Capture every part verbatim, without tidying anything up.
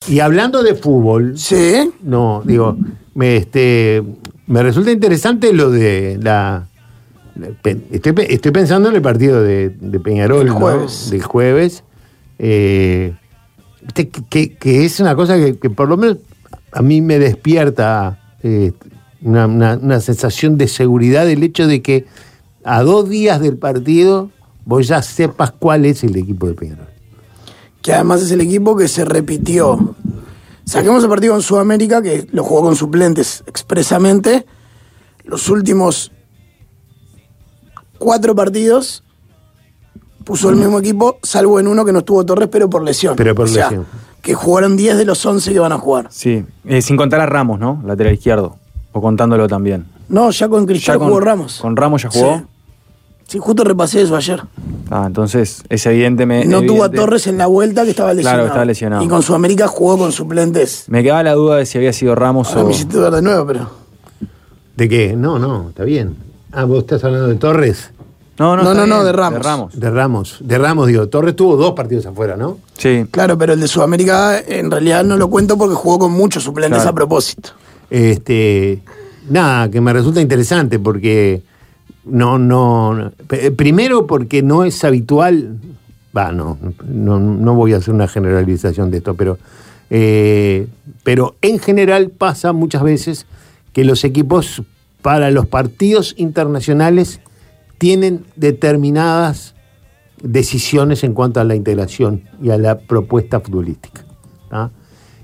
Y hablando de fútbol, sí, no, digo, me, este, me resulta interesante lo de la... Estoy, estoy pensando en el partido de, de Peñarol, el jueves. ¿no? Del jueves, eh, que, que, que es una cosa que, que por lo menos a mí me despierta eh, una, una, una sensación de seguridad, el hecho de que a dos días del partido vos ya sepas cuál es el equipo de Peñarol. Que además es el equipo que se repitió. Saquemos el partido en Sudamérica, que lo jugó con suplentes expresamente. Los últimos cuatro partidos puso el mismo equipo, salvo en uno que no estuvo Torres, pero por lesión. Pero por o sea, lesión. Que jugaron diez de los once que van a jugar. Sí, eh, sin contar a Ramos, ¿no? Lateral izquierdo. O contándolo también. No, ya con Cristal Ya con- jugó Ramos. ¿Con Ramos ya jugó? Sí. Sí, justo repasé eso ayer. Ah, entonces es evidente. Me, No tuvo a evidente- Torres en la vuelta, que estaba lesionado. Claro, estaba lesionado. Y con Sudamérica jugó con suplentes. Me quedaba la duda de si había sido Ramos Ahora o... me hiciste ver de nuevo, pero... ¿De qué? No, no, está bien. Ah, vos estás hablando de Torres. No, no, No, está no, no, bien, de Ramos. De Ramos. De Ramos. De Ramos, digo. Torres tuvo dos partidos afuera, ¿no? Sí. Claro, pero el de Sudamérica en realidad no lo cuento porque jugó con muchos suplentes Claro. a propósito. Este, nada, que me resulta interesante porque no, no, no. P- Primero porque no es habitual, va, no, no, no voy a hacer una generalización de esto, pero, eh, pero en general pasa muchas veces que los equipos para los partidos internacionales tienen determinadas decisiones en cuanto a la integración y a la propuesta futbolística. ¿tá?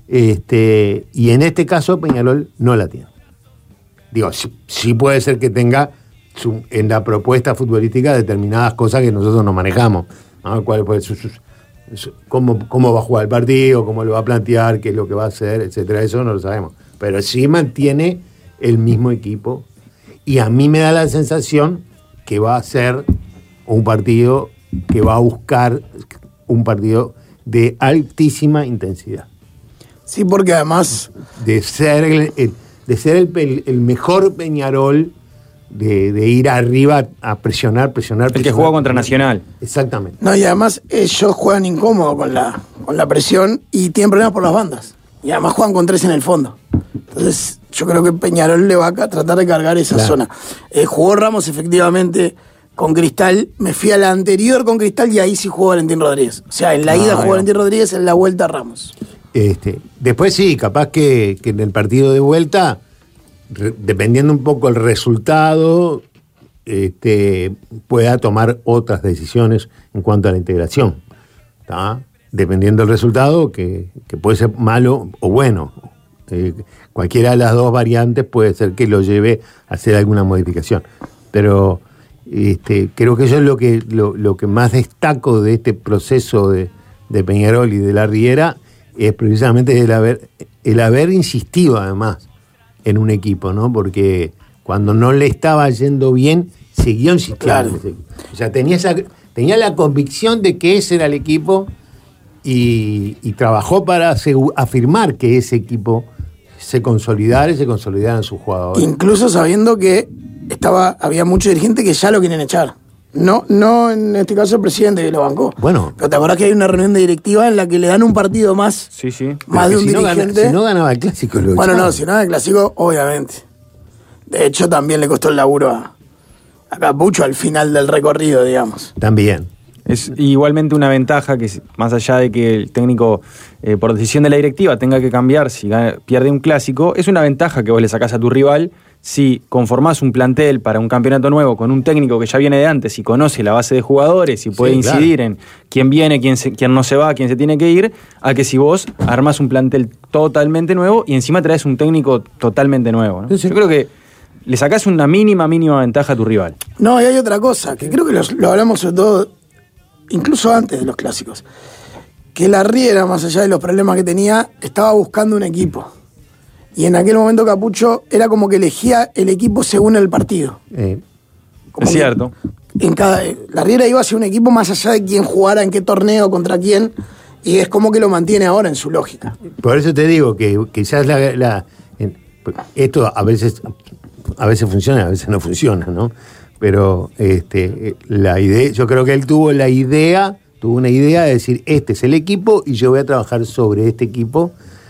Este, y en este caso Peñarol no la tiene. Digo, sí, sí puede ser que tenga su- en la propuesta futbolística determinadas cosas que nosotros no manejamos, ¿no? ¿Cuál puede ser su- su- cómo, cómo va a jugar el partido, cómo lo va a plantear, qué es lo que va a hacer, etcétera. Eso no lo sabemos. Pero sí mantiene el mismo equipo. Y a mí me da la sensación que va a ser un partido que va a buscar un partido de altísima intensidad. Sí, porque además... De ser el, el- de ser el, el- el mejor Peñarol, de, de ir arriba a presionar, presionar, El que presionar. jugó contra Nacional. Exactamente. No, y además ellos juegan incómodo con la, con la presión y tienen problemas por las bandas. Y además juegan con tres en el fondo. Entonces, yo creo que Peñarol le va a ca- tratar de cargar esa Claro. zona. Eh, jugó Ramos efectivamente con Cristal. Me fui a la anterior con Cristal y ahí sí jugó Valentín Rodríguez. O sea, en la Ah, ida jugó bueno. Valentín Rodríguez, en la vuelta Ramos. Este, después sí, capaz que, que en el partido de vuelta, re- dependiendo un poco el resultado, este, pueda tomar otras decisiones en cuanto a la integración. ¿tá? Dependiendo del resultado, que, que puede ser malo o bueno. Eh, cualquiera de las dos variantes puede ser que lo lleve a hacer alguna modificación. Pero este, creo que eso es lo que, lo, lo que más destaco de este proceso de, de Peñarol y de la Riera, es precisamente el haber, el haber insistido además en un equipo, ¿no? Porque cuando no le estaba yendo bien, siguió insistiendo. Claro. en ese equipo. O sea, tenía, esa, tenía la convicción de que ese era el equipo y, y trabajó para asegu- afirmar que ese equipo se consolidara y se consolidaran sus jugadores. Incluso sabiendo que estaba, había muchos dirigentes que ya lo quieren echar. No, no en este caso el presidente que lo bancó. Bueno. Pero te acordás que hay una reunión de directiva en la que le dan un partido más, Sí, sí. más de Pero un si no gana- dirigente. si no ganaba el clásico, lo Bueno, echaba. no, si no el clásico, obviamente. De hecho, también le costó el laburo a, a Capucho al final del recorrido, digamos. También. Es igualmente una ventaja que, más allá de que el técnico, eh, por decisión de la directiva, tenga que cambiar si gana- pierde un clásico, es una ventaja que vos le sacás a tu rival si conformás un plantel para un campeonato nuevo con un técnico que ya viene de antes y conoce la base de jugadores y puede Sí, incidir claro. en quién viene, quién, se- quién no se va, quién se tiene que ir, a que si vos armás un plantel totalmente nuevo y encima traes un técnico totalmente nuevo, ¿no? Sí, sí. Yo creo que le sacás una mínima, mínima ventaja a tu rival. No, y hay otra cosa, que creo que los- lo hablamos sobre todo, incluso antes de los clásicos, que la Riera, más allá de los problemas que tenía, estaba buscando un equipo. Y en aquel momento Capucho era como que elegía el equipo según el partido. Eh, Como Es que cierto. En cada, la Riera iba hacia un equipo más allá de quién jugara, en qué torneo, contra quién, y es como que lo mantiene ahora en su lógica. Por eso te digo que quizás la, la- en- esto a veces a veces funciona, a veces no funciona, ¿no? Pero este, la idea, yo creo que él tuvo la idea, tuvo una idea de decir, este es el equipo y yo voy a trabajar sobre este equipo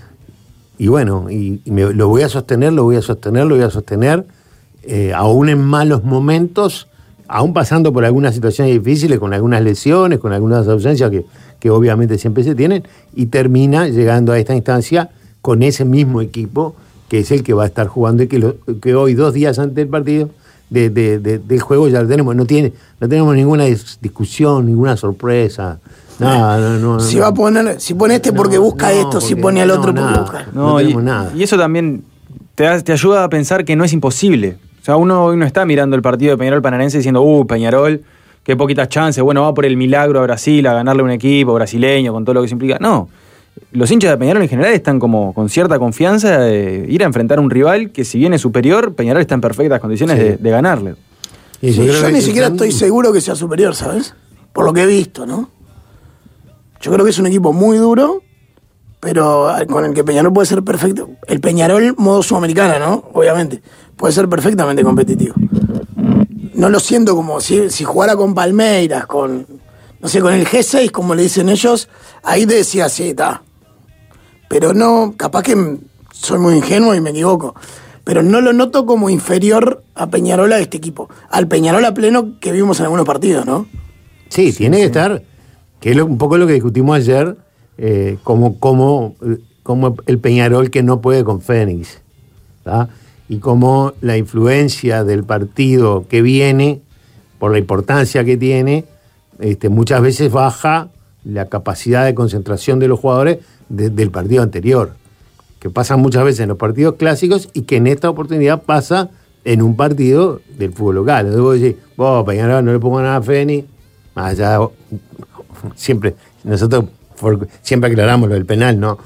y bueno, y, y me, lo voy a sostener, lo voy a sostener, lo voy a sostener, eh, aún en malos momentos, aún pasando por algunas situaciones difíciles, con algunas lesiones, con algunas ausencias que, que obviamente siempre se tienen, y termina llegando a esta instancia con ese mismo equipo, que es el que va a estar jugando y que, lo, que hoy, dos días antes del partido, de, de, de, del juego, ya lo tenemos. No, tiene, no tenemos ninguna discusión, ninguna sorpresa. Nada, no, no, si no. va a poner, si pone este porque No, busca no, esto, porque si pone al otro no, porque nada. busca. No, No y, tenemos nada. y eso también te, da- te ayuda a pensar que no es imposible. O sea, uno hoy no está mirando el partido de Peñarol Paranaense diciendo, uh, Peñarol, qué poquitas chances, bueno, va por el milagro a Brasil, a ganarle a un equipo brasileño, con todo lo que eso implica. No, los hinchas de Peñarol en general están como con cierta confianza de ir a enfrentar a un rival que, si bien es superior, Peñarol está en perfectas condiciones Sí. de, de ganarle. Y Sí, yo creo que ni siquiera están- estoy seguro que sea superior, ¿sabes? Por lo que he visto, ¿no? Yo creo que es un equipo muy duro, pero con el que Peñarol puede ser perfecto. El Peñarol modo sudamericana, ¿no? Obviamente. Puede ser perfectamente competitivo. No lo siento como si, si jugara con Palmeiras, con, no sé, con el G seis, como le dicen ellos, ahí te decía, sí, está. Pero no, capaz que soy muy ingenuo y me equivoco. Pero no lo noto como inferior a Peñarol a este equipo. Al Peñarol a pleno que vimos en algunos partidos, ¿no? Sí, tiene que estar, que es lo- un poco lo que discutimos ayer, eh, como, como, eh, como el Peñarol que no puede con Fénix, ¿tá? Y como la influencia del partido que viene, por la importancia que tiene, este, muchas veces baja la capacidad de concentración de los jugadores de- del partido anterior, que pasa muchas veces en los partidos clásicos y que en esta oportunidad pasa en un partido del fútbol local. Entonces vos decís, vos, Peñarol, no le pongo nada a Fénix, más allá, siempre, nosotros por- siempre aclaramos lo del penal, ¿no?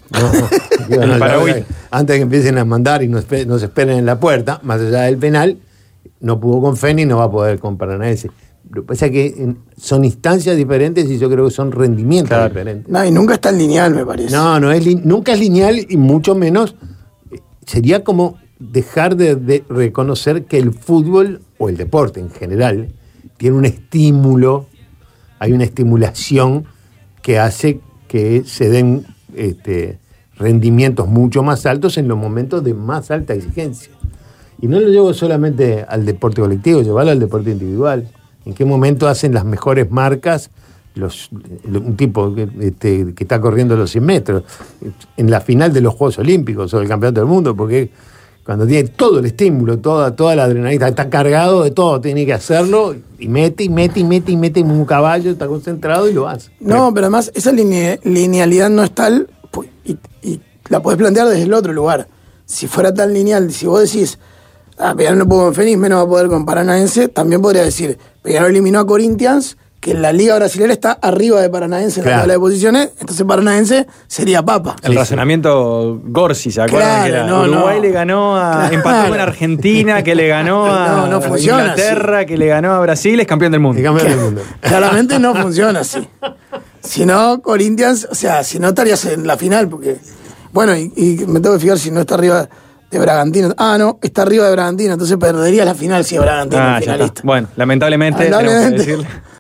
No, En el Paraguay. Antes de que empiecen a mandar y nos, espe- nos esperen en la puerta, más allá del penal, no pudo con Fénix, no va a poder con Paranaense. Lo que pasa es que en- son instancias diferentes y yo creo que son rendimientos Claro. diferentes. No, y nunca está en lineal, me parece. No, no es li- nunca es lineal y mucho menos eh, sería como dejar de, de reconocer que el fútbol o el deporte en general tiene un estímulo, hay una estimulación que hace que se den este, rendimientos mucho más altos en los momentos de más alta exigencia. Y no lo llevo solamente al deporte colectivo, llevarlo al deporte individual. ¿En qué momento hacen las mejores marcas los, un tipo que, este, que está corriendo los cien metros? En la final de los Juegos Olímpicos o del Campeonato del Mundo, porque cuando tiene todo el estímulo, toda, toda la adrenalina, está cargado de todo, tiene que hacerlo, y mete, y mete, y mete, y mete como un caballo, está concentrado y lo hace. No, pero además esa line- linealidad no es tal, pu- y, y la podés plantear desde el otro lugar. Si fuera tan lineal, si vos decís, ah, Peñarol no pudo con Fénix, menos va a poder con Paranaense, también podría decir, Peñarol eliminó a Corinthians, que en la Liga Brasilera está arriba de Paranaense en Claro. la tabla de posiciones, entonces Paranaense sería papa. El Sí, razonamiento Gorsi, ¿se acuerdan? Claro, que era no, Uruguay no. le ganó a. Claro. Empató con Argentina, que le ganó a No, no funciona Inglaterra, que le ganó a Brasil, es campeón del mundo. El campeón del mundo. Claramente no funciona así. Si no, Corinthians, o sea, si no estarías en la final, porque. Bueno, y, y me tengo que fijar si no está arriba de Bragantino. Ah, no, está arriba de Bragantino, entonces perdería la final si es Bragantino Ah, el ya está. finalista. Bueno, lamentablemente, tenemos que Lamentablemente. decirle.